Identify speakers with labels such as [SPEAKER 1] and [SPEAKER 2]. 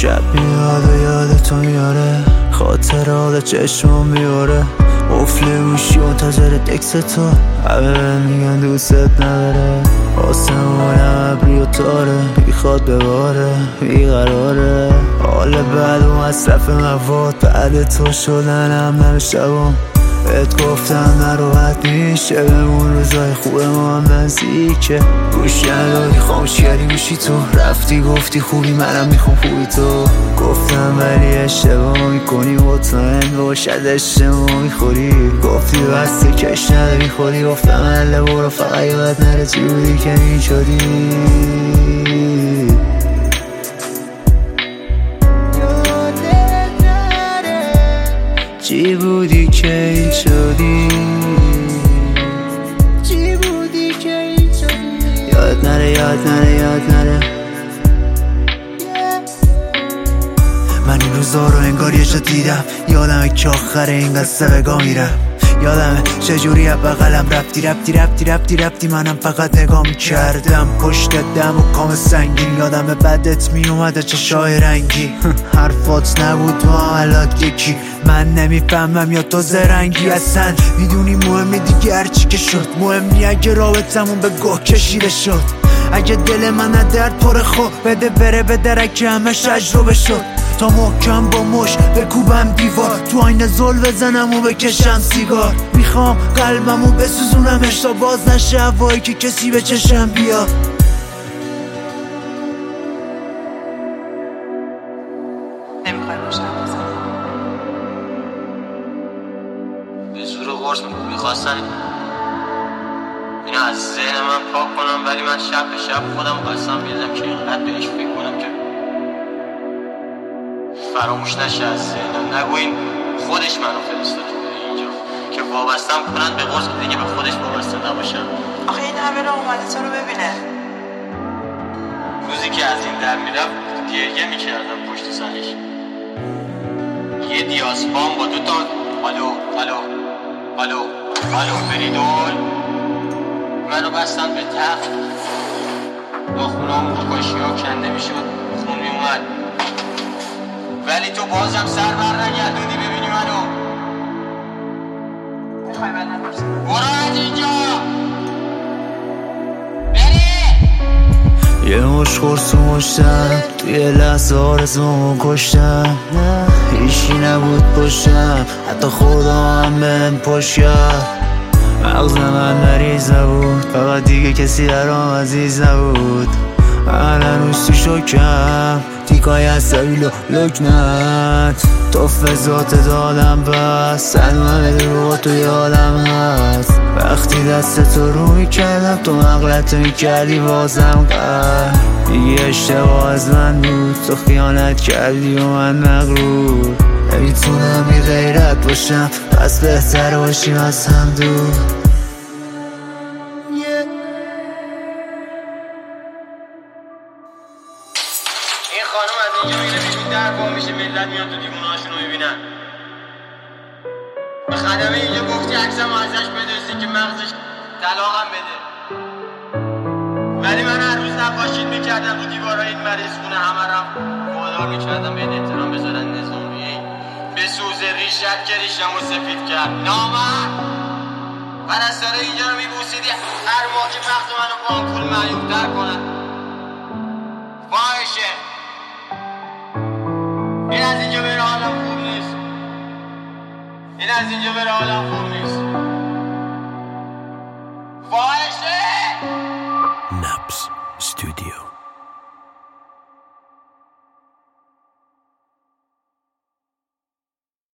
[SPEAKER 1] شب میاد و یاد تو میاره، خاطرات چشمم میاره، قفل گوشی منتظر دکس تو، همه میگن دوست نداره، آسمونم ابری و تاره، میخواد بباره بیقراره، حال بعد و مصرف مواد، بعد تو شدنم نم شبم، بهت گفتم نروحت میشه بمون، روزای خوب ما هم نزدیکه، گوش ندادی خاموش کردی گوشی تو، رفتی گفتی خوبی منم میخوام خوبی تو، گفتم ولی اشتباه میکنی، مطمئن باشد اشتباه میخوری، گفتی بسته کش نداری خوری، گفتم اله برو فقط یاد نره چی بودی که میشدی، چی بودی که این شدی، چی بودی که این شدی، یاد نره یاد نره یاد نره. من این روزا رو انگار یه جا دیدم، یادمه که آخر این قصه بگاه میرم، یادمه چجوری بغلم رفتی منم فقط نگاه میکردم، پشت دم و کام سنگین، یادمه بدت میومد چشای رنگی، حرفات نبود و عملات یکی، من نمیفهمم یا تو زرنگی، اصلا میدونی مهمی دیگه هرچی که شد، مهمی اگه رابطمون به گوه کشیده شد، اگه دل من درد پر خو بده بره به درک همش تجربه شد، تا محکم با مش بکوبم دیوار، تو آینه زل بزنم و بکشم سیگار، میخوام قلبمو بسوزونمش تا باز نشه هوایی که کسی به چشم بیاد.
[SPEAKER 2] نمیخوای روشن بزنی
[SPEAKER 3] به زور قرص میخواستن اینو از ذهن من پاک کنم، ولی من شب به شب خودم قسم میدم که اینقدر بهش فکر کنم که فراموش نشه از ذهنم، نگو این خودش منو فرستاد اینجا که وابستم کنن به قرص دیگه به خودش وابسته نباشم.
[SPEAKER 2] آخه این همه را اومده تو رو ببینه،
[SPEAKER 3] روزی که از این در میرفت گریه میکردم پشت سرش، یه دیاسپام با دوتا الو فریدول منو بستن به تخت، ناخونام رو کاشی ها کنده میشد، خون میومد، ولی تو بازم سر بر نگردونی ببینی منو.
[SPEAKER 2] میخوای بدن برسن
[SPEAKER 3] برو از اینجا بری.
[SPEAKER 1] یه مش خورسو مشتم توی لحظه آرزومو کشتم، هیچی نبود پشتم حتی خدا هم بهم پشت کرد، مغز من مریض نبود فقط دیگه کسی برام عزیز نبود، من هنوز تو شکم تیکای عصبی لکنت، تو فضات دادم بس همه دروغ تو یادم هست، وقتی دست تو رو میکردم تو مغلطه میکردی بازم قرد، دیگه اشتباه از من بود تو خیانت کردی و من مغرور، نمیتونم بی غیرت باشم پس بهتر باشیم از هم دور.
[SPEAKER 3] این خانم از اینجا میره بیرون در با میشه، ملت میاد تو دیوونهاشون رو میبینن. به خدمه اینجا گفتی عکسم ازش بدرسی که مغزش طلاقم بده، ولی من هر روز نقاشید میکردم رو دیوارای این مریض خونه، همه رم وادار میکردم به احترام بذارن نظامی به سوز ریشت که ریشم رو سفید کرد. نامرد پرستاره اینجا رو میبوسیدی هر ماه که مغز منو با آمپول معیوب‌تر کنن. باشه این از اینجا بره حالم خوب نیست، این از اینجا بره حالم خوب نیست. باشه
[SPEAKER 1] نبض